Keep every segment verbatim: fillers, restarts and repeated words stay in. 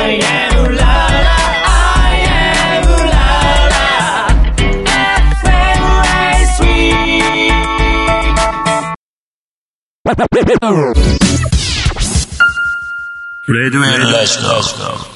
I am la la I am la la エフエム ライスウィークレデュエルラジオ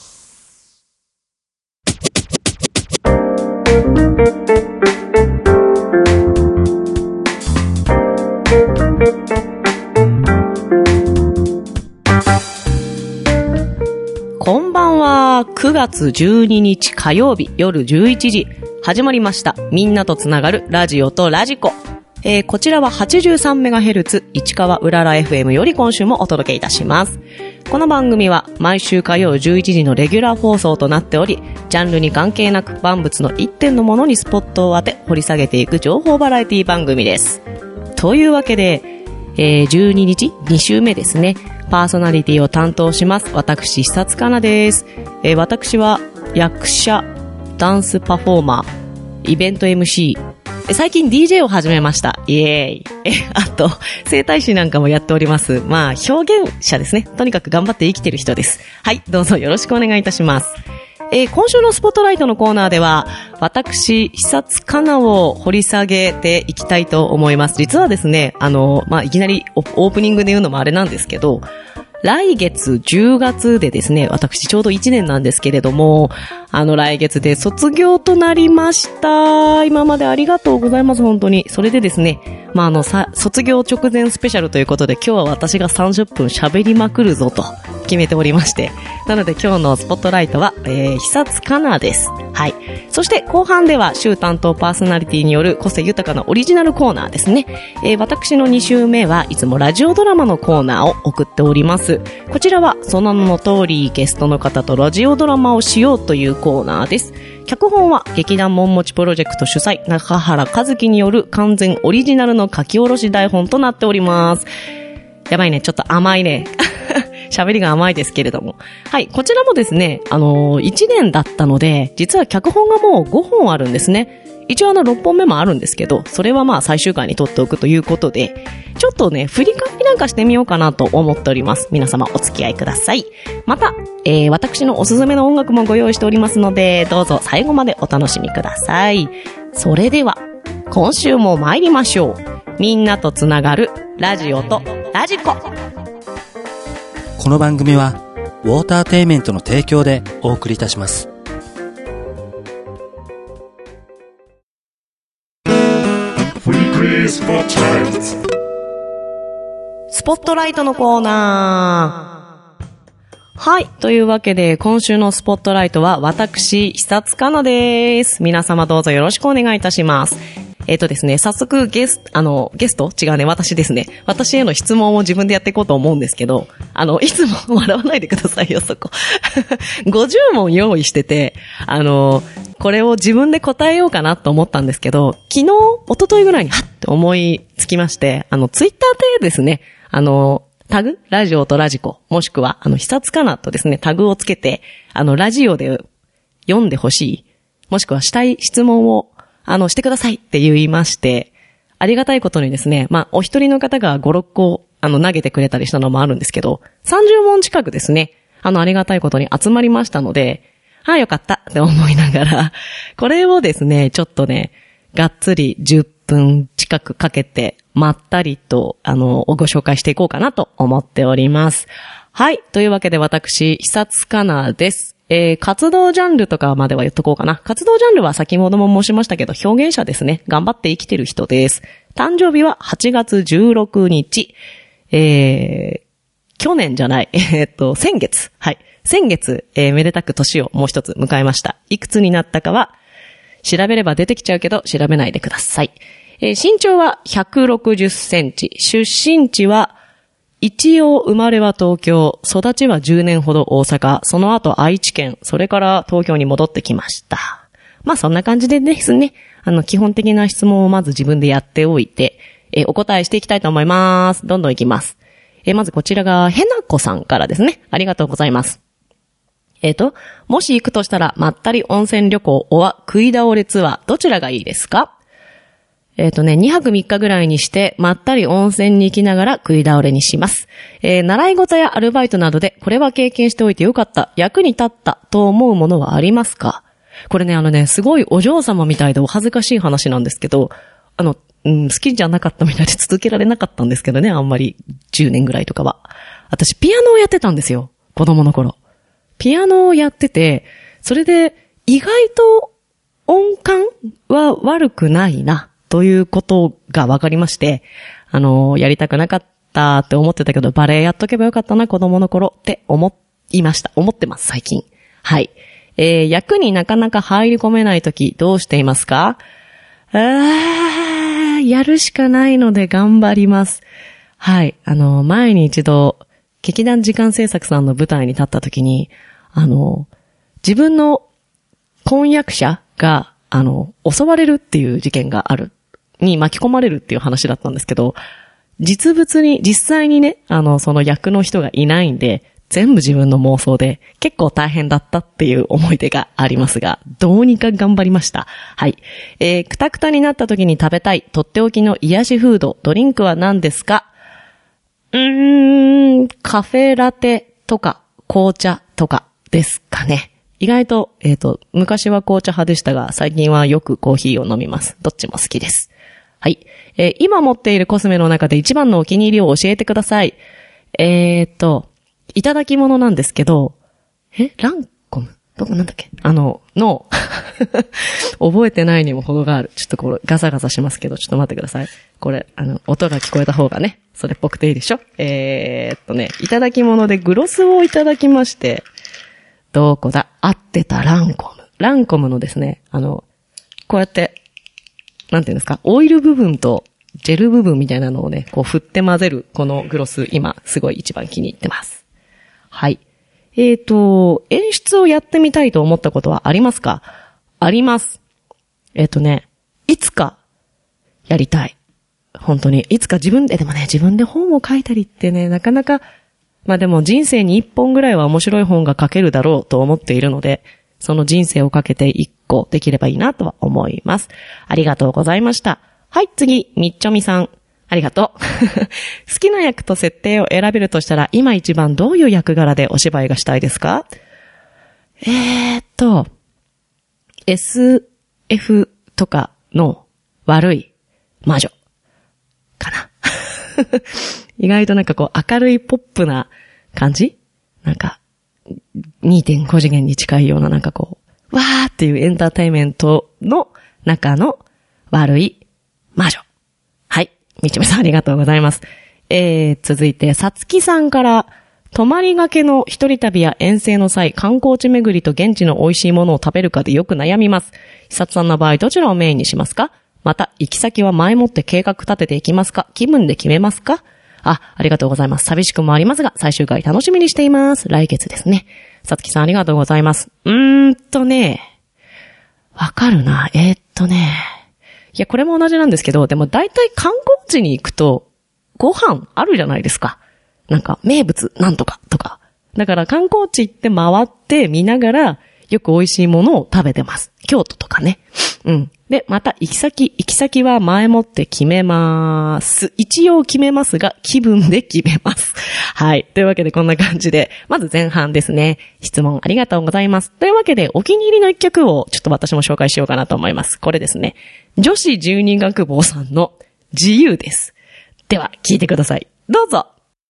こんばんは。くがつじゅうににち火曜日夜じゅういちじ始まりました。みんなとつながるラジオとラジコ。えー、こちらは はちじゅうさんメガヘルツ 市川うらら エフエム より今週もお届けいたします。この番組は毎週火曜じゅういちじのレギュラー放送となっており、ジャンルに関係なく万物の一点のものにスポットを当て掘り下げていく情報バラエティ番組です。というわけで、えー、じゅうににちに週目ですね。パーソナリティを担当します私久津香奈です、えー、私は役者、ダンスパフォーマー、イベント エムシー、え最近 ディージェー を始めました。イエーイ。えあと整体師なんかもやっております。まあ表現者ですね。とにかく頑張って生きてる人です。はい、どうぞよろしくお願いいたします。えー、今週のスポットライトのコーナーでは私久津香奈を掘り下げていきたいと思います。実はですね、あのまあいきなりオープニングで言うのもあれなんですけど、来月じゅうがつでですね、私ちょうどいちねんなんですけれども、あの来月で卒業となりました。今までありがとうございます、本当に。それでですね、まああのさ卒業直前スペシャルということで、今日は私がさんじゅっぷん喋りまくるぞと決めておりまして、なので今日のスポットライトは、えー、久津香奈です。はい。そして後半では週担当パーソナリティによる個性豊かなオリジナルコーナーですね。えー、私のに週目はいつもラジオドラマのコーナーを送っております。こちらはその名の通りゲストの方とラジオドラマをしようというコーナーです。脚本は劇団もんもちプロジェクト主催中原和樹による完全オリジナルの書き下ろし台本となっております。やばいね、ちょっと甘いね。喋りが甘いですけれども。はい、こちらもですね、あのー、いちねんだったので、実は脚本がもうごほんあるんですね。一応あのろっぽんめもあるんですけど、それはまあ最終回に撮っておくということで、ちょっとね、振り返りなんかしてみようかなと思っております。皆様お付き合いください。また、えー、私のおすすめの音楽もご用意しておりますので、どうぞ最後までお楽しみください。それでは、今週も参りましょう。みんなとつながるラジオとラジコ。 この番組はウォーターテイメントの提供でお送りいたします。 スポットライトのコーナー。はい。というわけで、今週のスポットライトは私、久津香奈です。皆様どうぞよろしくお願いいたします。えっとですね、早速ゲスト、あの、ゲスト違うね、私ですね。私への質問を自分でやっていこうと思うんですけど、あの、いつも笑わないでくださいよ、そこ。ごじゅうもん用意してて、あの、これを自分で答えようかなと思ったんですけど、昨日、一昨日ぐらいにはって思いつきまして、あの、ツイッターでですね、あの、タグラジオとラジコ、もしくは、あの、久津香奈とですね、タグをつけて、あの、ラジオで読んでほしい、もしくはしたい質問を、あの、してくださいって言いまして、ありがたいことにですね、まあ、お一人の方がご、ろっこ、あの、投げてくれたりしたのもあるんですけど、さんじゅうもん近くですね、あの、ありがたいことに集まりましたので、ああ、よかったって思いながら、これをですね、ちょっとね、がっつりじゅっぷん近くかけて、まったりと、あの、ご紹介していこうかなと思っております。はい。というわけで私、久津香奈です。えー、活動ジャンルとかまでは言っとこうかな。活動ジャンルは先ほども申しましたけど、表現者ですね。頑張って生きてる人です。誕生日ははちがつじゅうろくにち。えー、去年じゃない。えー、っと、先月。はい。先月、えー、めでたく年をもう一つ迎えました。いくつになったかは、調べれば出てきちゃうけど、調べないでください。えー、身長はひゃくろくじゅっセンチ。出身地は、一応生まれは東京、育ちはじゅうねんほど大阪、その後愛知県、それから東京に戻ってきました。まあそんな感じでですね、あの基本的な質問をまず自分でやっておいて、えお答えしていきたいと思います。どんどんいきます。えまずこちらがへなこさんからですね。ありがとうございます。えっと、もし行くとしたらまったり温泉旅行おは食い倒れツアーどちらがいいですか？ えっとね、にはくみっかぐらいにして、まったり温泉に行きながら食い倒れにします。えー、習い事やアルバイトなどで、これは経験しておいてよかった、役に立ったと思うものはありますか？これね、あのね、すごいお嬢様みたいでお恥ずかしい話なんですけど、あの、うん、好きじゃなかったみたいで続けられなかったんですけどね、あんまりじゅうねんぐらいとかは。私、ピアノをやってたんですよ、子供の頃。ピアノをやってて、それで、意外と音感は悪くないな、ということが分かりまして、あの、やりたくなかったって思ってたけど、バレエやっとけばよかったな、子供の頃って思いました。思ってます、最近。はい。えー、役になかなか入り込めないとき、どうしていますか？あー、やるしかないので頑張ります。はい。あの、前に一度、劇団時間制作さんの舞台に立ったときに、あの、自分の婚約者が、あの、襲われるっていう事件がある、に巻き込まれるっていう話だったんですけど、実物に、実際にね、あの、その役の人がいないんで、全部自分の妄想で、結構大変だったっていう思い出がありますが、どうにか頑張りました。はい。えー、くたくたになった時に食べたい、とっておきの癒しフード、ドリンクは何ですか？うーん、カフェラテとか、紅茶とかですかね。意外と、えっと、昔は紅茶派でしたが、最近はよくコーヒーを飲みます。どっちも好きです。はい。えー、今持っているコスメの中で一番のお気に入りを教えてください。えーっと、いただき物なんですけど、えランコムどこなんだっけあの、の、覚えてないにも程がある。ちょっとこれガサガサしますけど、ちょっと待ってください。これ、あの、音が聞こえた方がね、それっぽくていいでしょ？えーっとね、いただき物でグロスをいただきまして、どこだ？合ってた、ランコム。ランコムのですね、あの、こうやって、なんていうんですか、オイル部分とジェル部分みたいなのをね、こう振って混ぜる、このグロス、今、すごい一番気に入ってます。はい。えーと、演出をやってみたいと思ったことはありますか？あります。えーとね、いつかやりたい。本当に。いつか自分で、でもね、自分で本を書いたりってね、なかなか、まあでも人生に一本ぐらいは面白い本が書けるだろうと思っているので、その人生をかけて一個できればいいなとは思います。ありがとうございました。はい、次、みっちょみさん。ありがとう。好きな役と設定を選べるとしたら、今一番どういう役柄でお芝居がしたいですか？えーっと、エスエフ とかの悪い魔女かな。意外となんかこう明るいポップな感じ？なんか にてんご 次元に近いようななんかこう、わーっていうエンターテインメントの中の悪い魔女。はい。みちめさんありがとうございます。えー、続いて、さつきさんから、泊まりがけの一人旅や遠征の際、観光地巡りと現地の美味しいものを食べるかでよく悩みます。久津さんの場合、どちらをメインにしますか？また、行き先は前もって計画立てていきますか？気分で決めますか？あ、ありがとうございます。寂しくもありますが、最終回楽しみにしています。来月ですね。さつきさんありがとうございます。うーんとね、わかるな。えー、っとね、いや、これも同じなんですけど、でも大体観光地に行くと、ご飯あるじゃないですか。なんか、名物なんとかとか。だから観光地行って回って見ながら、よく美味しいものを食べてます。京都とかね。うん。で、また行き先、行き先は前もって決めます。一応決めますが、気分で決めます。はい。というわけでこんな感じで、まず前半ですね。質問ありがとうございます。というわけで、お気に入りの一曲をちょっと私も紹介しようかなと思います。これですね。女子十二学坊さんの自由です。では、聞いてください。どうぞ。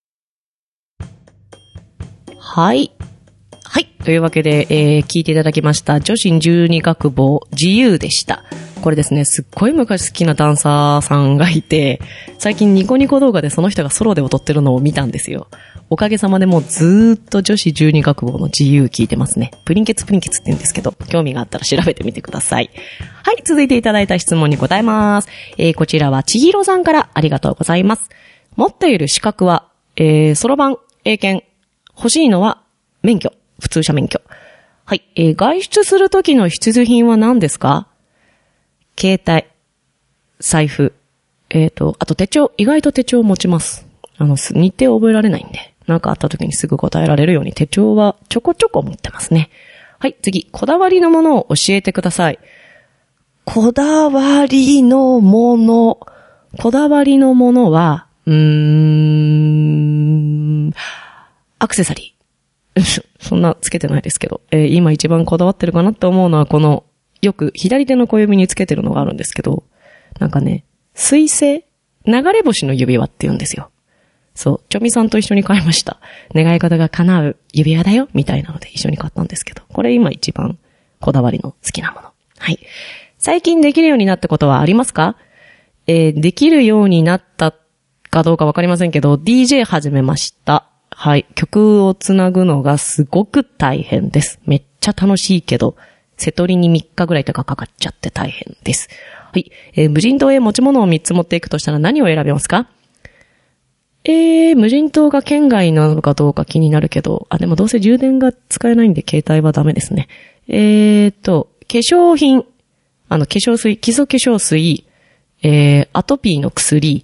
はい。はい。というわけで、えー、聞いていただきました。女子十二学坊自由でした。これですね、すっごい昔好きなダンサーさんがいて、最近ニコニコ動画でその人がソロで踊ってるのを見たんですよ。おかげさまでもうずーっと女子十二学坊の自由聞いてますね。プリンケツプリンケツって言うんですけど、興味があったら調べてみてください。はい、続いていただいた質問に答えます。えー、こちらはちひろさんからありがとうございます。持っている資格は、えー、そろばん、英検、欲しいのは免許。普通車免許。はい。えー、外出するときの必需品は何ですか？携帯、財布、えっと、あと手帳、意外と手帳を持ちます。あの、日程を覚えられないんで、なんかあったときにすぐ答えられるように手帳はちょこちょこ持ってますね。はい、次、こだわりのものを教えてください。 こだわりのもの。こだわりのものは、うーん、アクセサリー。そんなつけてないですけど、えー、今一番こだわってるかなって思うのはこの、よく左手の小指につけてるのがあるんですけど、なんかね、水星流れ星の指輪って言うんですよ。そう、チョミさんと一緒に買いました。願い事が叶う指輪だよみたいなので一緒に買ったんですけど、これ今一番こだわりの好きなもの。はい。最近できるようになったことはありますか？えー、できるようになったかどうかわかりませんけど、ディージェー 始めました。はい。曲をつなぐのがすごく大変です。めっちゃ楽しいけど、瀬取りにみっかぐらいとかかかっちゃって大変です。はい。えー、無人島へ持ち物をみっつ持っていくとしたら何を選びますか？えー、無人島が県外なのかどうか気になるけど、あ、でもどうせ充電が使えないんで携帯はダメですね。えーと、化粧品、あの、化粧水、基礎化粧水、えー、アトピーの薬、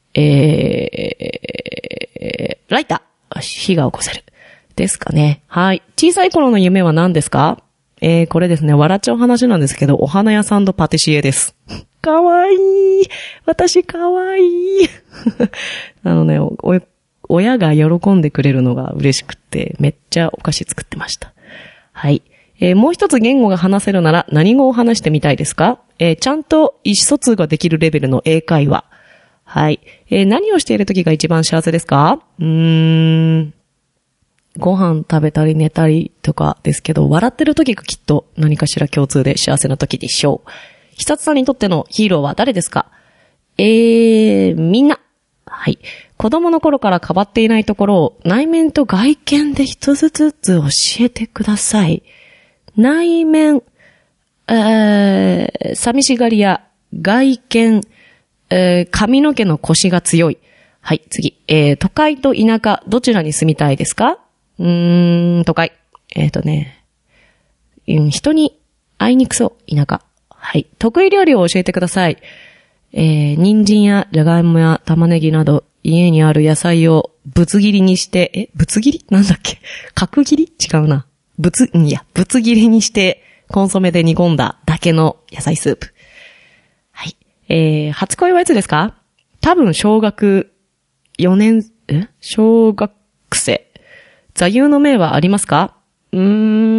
えー、ライター、火が起こせる。ですかね。はい。小さい頃の夢は何ですか？えー、これですね、笑っちゃう話なんですけど、お花屋さんとパティシエです。かわいい。私かわいい。あのね、お、親が喜んでくれるのが嬉しくって、めっちゃお菓子作ってました。はい。えー、もう一つ言語が話せるなら何語を話してみたいですか？えー、ちゃんと意思疎通ができるレベルの英会話。はい。えー、何をしている時が一番幸せですか？うーん。ご飯食べたり寝たりとかですけど、笑ってる時がきっと何かしら共通で幸せな時でしょう。久津さんにとってのヒーローは誰ですか？えー、みんな。はい。子供の頃から変わっていないところを内面と外見で一つずつ教えてください。内面、えー、寂しがり屋、外見、えー、髪の毛の腰が強い。はい、次。えー、都会と田舎、どちらに住みたいですか？うーん、都会。えっとね、うん、人に会いにくそう、田舎。はい。得意料理を教えてください。えー、人参やじゃがいもや玉ねぎなど、家にある野菜をぶつ切りにして、え、ぶつ切りなんだっけ？角切り？違うな。ぶつ、いや、ぶつ切りにして、コンソメで煮込んだだけの野菜スープ。はい。えー、初恋はいつですか？多分小学よねん、え？小学生。座右の銘はありますか？うー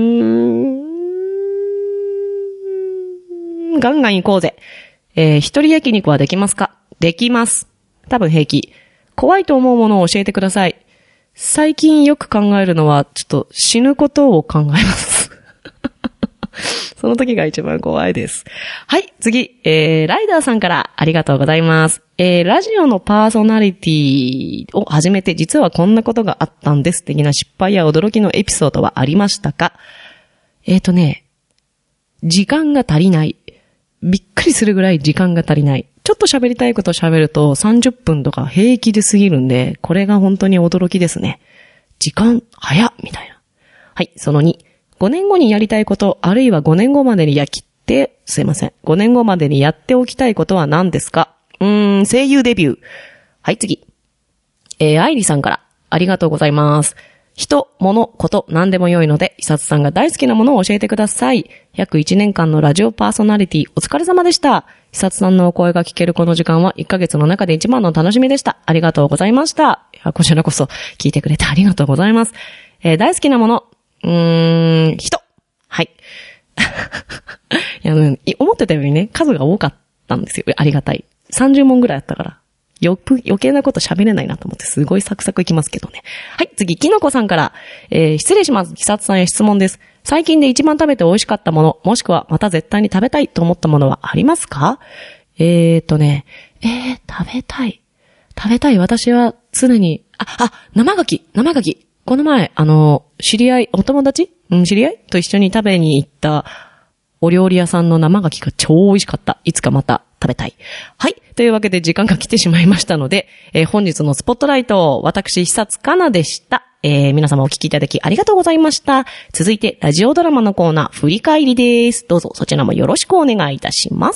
ん。ガンガン行こうぜ。えー、一人焼肉はできますか？できます。多分平気。怖いと思うものを教えてください。最近よく考えるのは、ちょっと死ぬことを考えます。その時が一番怖いです。はい、次、えー、ライダーさんからありがとうございます。えー、ラジオのパーソナリティを始めて実はこんなことがあったんです的な失敗や驚きのエピソードはありましたか？えーとね、時間が足りない。びっくりするぐらい時間が足りない。ちょっと喋りたいこと喋るとさんじゅっぷんとか平気で過ぎるんで、これが本当に驚きですね。時間早っみたいな。はい、そのに。ごねんごにやりたいこと、あるいはごねんごまでにやきって、すいません。ごねんごまでにやっておきたいことは何ですか？うーん、声優デビュー。はい、次。えー、愛理さんから、ありがとうございます。人、物、こと、何でも良いので、久津さんが大好きなものを教えてください。約いちねんかんのラジオパーソナリティ、お疲れ様でした。久津さんのお声が聞けるこの時間はいっかげつの中で一番の楽しみでした。ありがとうございました。いや、こちらこそ聞いてくれてありがとうございます。えー、大好きなもの、うーん、人。はい。いや、思ってたよりね、数が多かったんですよ。ありがたい。さんじゅうもんぐらいあったから。よく、余計なこと喋れないなと思ってすごいサクサクいきますけどね。はい、次、きのこさんから、えー、失礼します。久津さんへ質問です。最近で一番食べて美味しかったもの、もしくはまた絶対に食べたいと思ったものはありますか？えーとね、えー、食べたい。食べたい。私は常に、あ、あ、生牡蠣、生牡蠣。この前、あの、知り合い、お友達？うん、知り合いと一緒に食べに行ったお料理屋さんの生牡蠣が超美味しかった。いつかまた食べたい。はい。というわけで時間が来てしまいましたので、えー、本日のスポットライト、私、久津かなでした。えー、皆様お聞きいただきありがとうございました。続いて、ラジオドラマのコーナー、振り返りです。どうぞそちらもよろしくお願いいたします。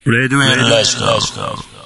レディオラジコ。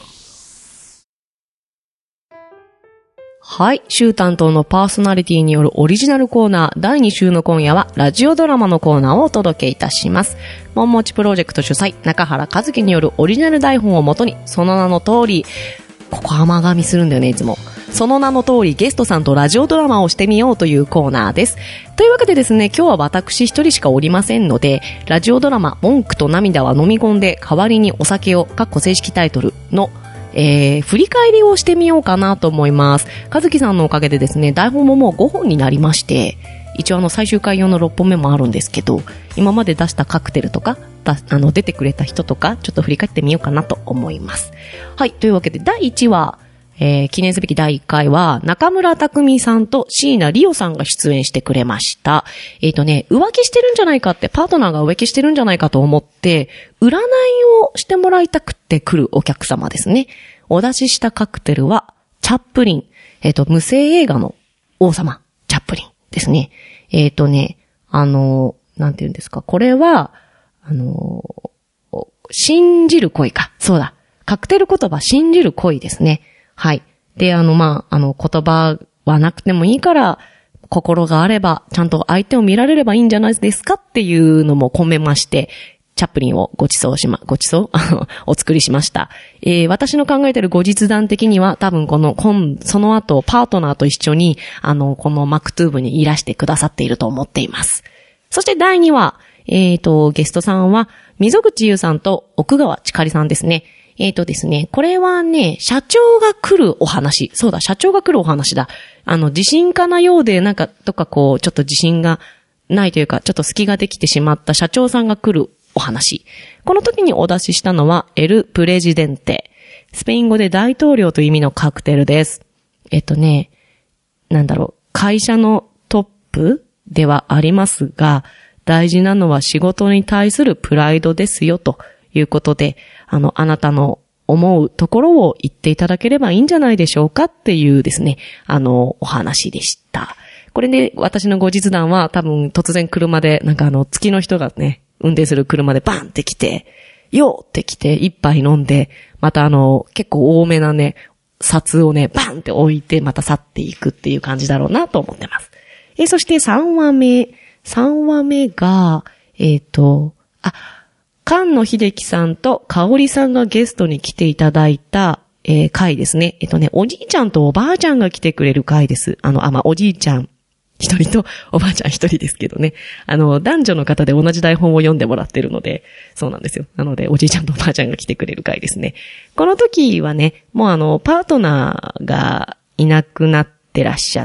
はい。週担当のパーソナリティによるオリジナルコーナーだいに週の今夜はラジオドラマのコーナーをお届けいたします。もんもちプロジェクト主催中原和樹によるオリジナル台本をもとに、その名の通り、ここ甘噛みするんだよね、いつも。その名の通りゲストさんとラジオドラマをしてみようというコーナーです。というわけでですね、今日は私一人しかおりませんので、ラジオドラマ文句と涙は飲み込んで代わりにお酒を、かっこ正式タイトルのえー、振り返りをしてみようかなと思います。和樹さんのおかげでですね、台本ももうごほんになりまして、一応あの最終回用のろっぽんめもあるんですけど、今まで出したカクテルとか、だあの出てくれた人とか、ちょっと振り返ってみようかなと思います。はい、というわけでだいいちわ、えー、記念すべきだいいっかいは、中村拓海さんと椎名里央さんが出演してくれました。えっとね、浮気してるんじゃないかって、パートナーが浮気してるんじゃないかと思って、占いをしてもらいたくて来るお客様ですね。お出ししたカクテルは、チャップリン。えっと、無声映画の王様、チャップリンですね。えっとね、あの、なんて言うんですか。これは、あの、信じる恋か。そうだ。カクテル言葉、信じる恋ですね。はい。で、あの、まあ、あの、言葉はなくてもいいから、心があれば、ちゃんと相手を見られればいいんじゃないですかっていうのも込めまして、チャップリンをご馳走しま、ご馳走あの、お作りしました。えー、私の考えている後日談的には、多分この、今、その後、パートナーと一緒に、あの、このマクトゥーブにいらしてくださっていると思っています。そしてだいにわ、えっと、ゲストさんは、溝口優さんと奥川千佳里さんですね。えっとですね、これはね、社長が来るお話。そうだ、社長が来るお話だ。あの、自信家なようで、なんか、とかこう、ちょっと自信がないというか、ちょっと隙ができてしまった社長さんが来るお話。この時にお出ししたのは、エル・プレジデンテ。スペイン語で大統領という意味のカクテルです。えっとね、なんだろう、会社のトップではありますが、大事なのは仕事に対するプライドですよ、ということで、あの、あなたの思うところを言っていただければいいんじゃないでしょうかっていうですね、あの、お話でした。これで、私の後日談は多分突然車で、なんかあの、月の人がね、運転する車でバンって来て、よーって来て、一杯飲んで、またあの、結構多めなね、札をね、バンって置いて、また去っていくっていう感じだろうなと思ってます。え、そしてさんわめ、さんわめが、えっと、あ、菅野秀樹さんと香織さんがゲストに来ていただいた、えー、回ですね。えっとね、おじいちゃんとおばあちゃんが来てくれる回です。あの、あ、まあ、おじいちゃん一人とおばあちゃん一人ですけどね。あの、男女の方で同じ台本を読んでもらってるので、そうなんですよ。なので、おじいちゃんとおばあちゃんが来てくれる回ですね。この時はね、もうあの、パートナーがいなくなってらっしゃって、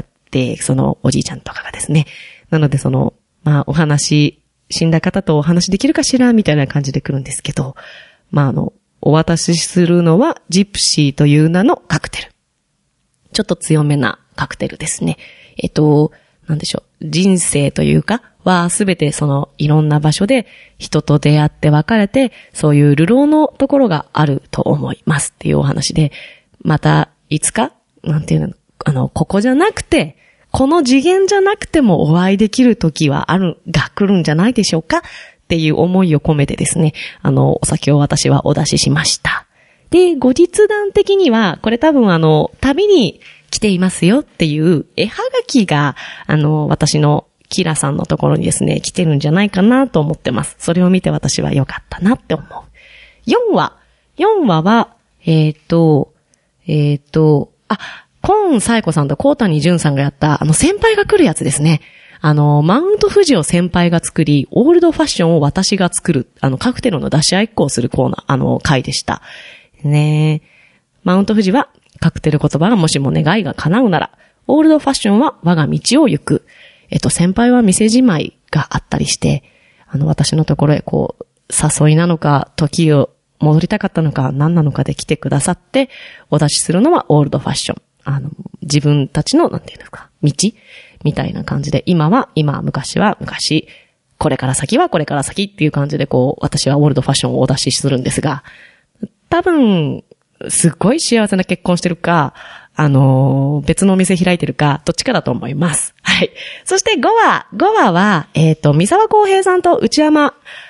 そのおじいちゃんとかがですね。なので、その、まあ、お話、死んだ方とお話できるかしらみたいな感じで来るんですけど、まあ、あの、お渡しするのはジプシーという名のカクテル。ちょっと強めなカクテルですね。えっと、なんでしょう。人生というかはすべてそのいろんな場所で人と出会って別れて、そういう流浪のところがあると思いますっていうお話で、またいつか、なんていうの、あの、ここじゃなくて、この次元じゃなくてもお会いできる時はある、が来るんじゃないでしょうかっていう思いを込めてですね、あの、お酒を私はお出ししました。で、後日談的には、これ多分あの、旅に来ていますよっていう絵はがきが、あの、私のキラさんのところにですね、来てるんじゃないかなと思ってます。それを見て私は良かったなって思う。よんわ。よんわは、えっと、えっと、あ、コーンサイコさんとコータニジュンさんがやった、あの、先輩が来るやつですね。あの、マウント富士を先輩が作り、オールドファッションを私が作る、あの、カクテルの出し合いっこをするコーナー、あの、回でした。ねえ。マウント富士は、カクテル言葉がもしも願いが叶うなら、オールドファッションは我が道を行く。えっと、先輩は店じまいがあったりして、あの、私のところへこう、誘いなのか、時を戻りたかったのか、何なのかで来てくださって、お出しするのはオールドファッション。あの、自分たちの、なんていうんですか、道みたいな感じで、今は今、昔は昔、これから先はこれから先っていう感じで、こう、私はオールドファッションをお出しするんですが、多分、すっごい幸せな結婚してるか、あのー、別のお店開いてるか、どっちかだと思います。はい。そしてごわ。ごわは、えっと、三沢公平さんと内山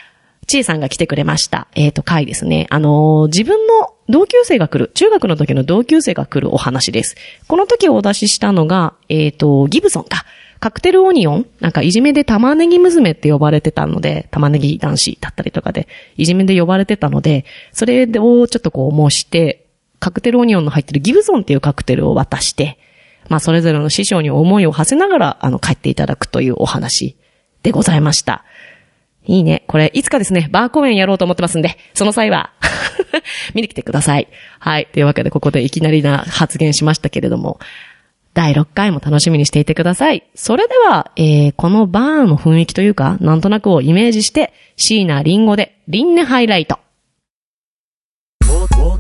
ちえさんが来てくれました。えっと、回ですね。あのー、自分の同級生が来る、中学の時の同級生が来るお話です。この時お出ししたのが、えっと、ギブソンか。カクテルオニオンなんかいじめで玉ねぎ娘って呼ばれてたので、玉ねぎ男子だったりとかで、いじめで呼ばれてたので、それをちょっとこう模して、カクテルオニオンの入ってるギブソンっていうカクテルを渡して、まあそれぞれの師匠に思いを馳せながら、あの、帰っていただくというお話でございました。いいね。これ、いつかですね、バー公演やろうと思ってますんで、その際は、見に来てください。はい。というわけで、ここでいきなりな発言しましたけれども、だいろっかいも楽しみにしていてください。それでは、えー、このバーの雰囲気というか、なんとなくをイメージして、椎名林檎で、リンネハイライト。 ウ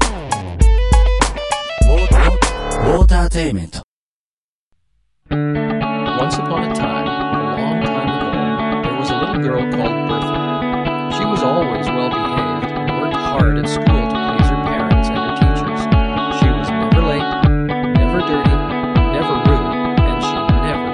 ォーターテイメント。 Once upon a time, a long time ago, there was a little girl called Bertha. She was always well behaved and worked hard at school to please her parents and her teachers. She was never late, never dirty, never rude, and she never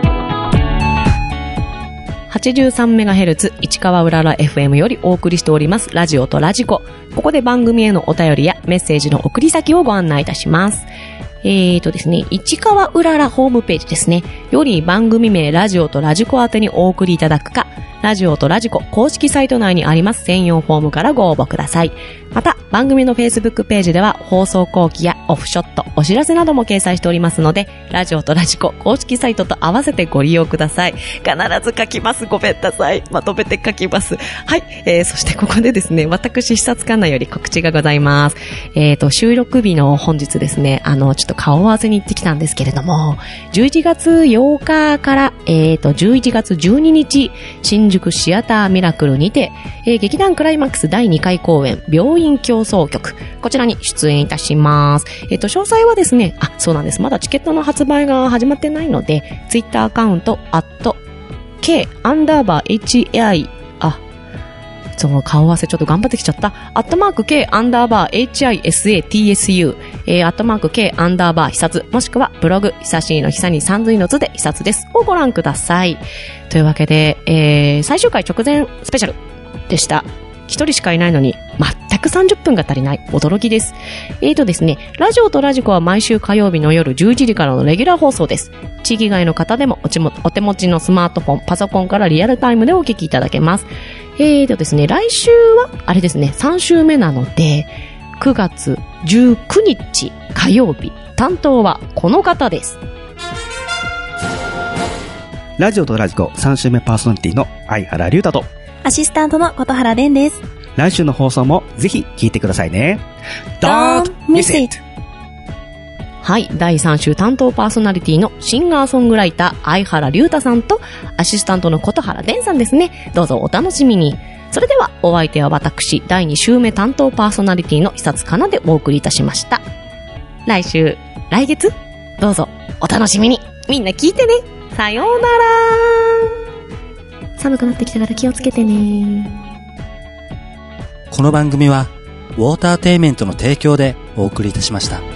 told. はちじゅうさんメガヘルツ 市川うらら エフエム よりお送りしておりますラジオとラジコ。ここで番組へのお便りやメッセージの送り先をご案内いたします。えーとですね、市川うららホームページですね。より番組名ラジオとラジコ宛てにお送りいただくか、ラジオとラジコ公式サイト内にあります専用フォームからご応募ください。また、番組の Facebook ページでは放送後期やオフショット、お知らせなども掲載しておりますので、ラジオとラジコ公式サイトと合わせてご利用ください。必ず書きます。ごめんなさい。まとめて書きます。はい。えー、そしてここでですね、私、視察官内より告知がございます。えーと、収録日の本日ですね、あの、ちょっと顔合わせに行ってきたんですけれども、じゅういちがつようかから、えーと、じゅういちがつじゅうににち、新宿シアターミラクルにて、えー、劇団クライマックスだいにかい公演、病院競争曲、こちらに出演いたします。えっと、詳細はですね、あ、そうなんです。まだチケットの発売が始まってないので、ツイッターアカウント、アット、K、アンダーバー、エイチエーアイ、あ、その顔合わせちょっと頑張ってきちゃった。アットマーク K、アンダーバー、エイチアイエスエーティーエスユー、えー、アットマーク K、アンダーバー、久津、もしくはブログ、久しいの久に三髄の図で久津です。をご覧ください。というわけで、えー、最終回直前スペシャルでした。一人しかいないのに、全くさんじゅっぷんが足りない。驚きです。えーとですね、ラジオとラジコは毎週火曜日の夜じゅういちじからのレギュラー放送です。地域外の方でもおちもお手持ちのスマートフォン、パソコンからリアルタイムでお聞きいただけます。えーとですね、来週は、あれですね、さん週目なので、くがつじゅうくにち火曜日、担当はこの方です。 ラジオとラジコさん週目パーソナリティの相原龍太と、 アシスタントの琴原蓮です。 来週の放送もぜひ聞いてくださいね。Don't miss it! はい、だいさん週担当パーソナリティのシンガーソングライター相原龍太さんとアシスタントの琴原蓮さんですね。どうぞお楽しみに。それではお相手は私だいに週目担当パーソナリティの久津かなでお送りいたしました。来週、来月どうぞお楽しみに。みんな聞いてね。さようなら。寒くなってきたから気をつけてね。 この番組はウォーターテイメントの提供でお送りいたしました。